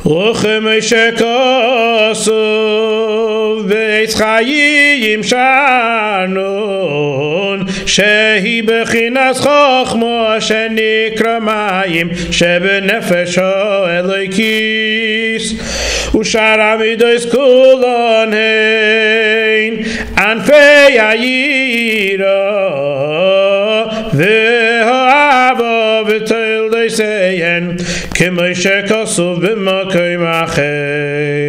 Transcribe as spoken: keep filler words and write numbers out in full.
וכמשה כוסוב בעץ חיים שנון שהיא בחינס חוכמו שנקרא מים שבנפש האלוקיס ושאר המידות כולן הן ענפי היראה והאהבה ותולדותיהן כמו שכתוב במקום אחר.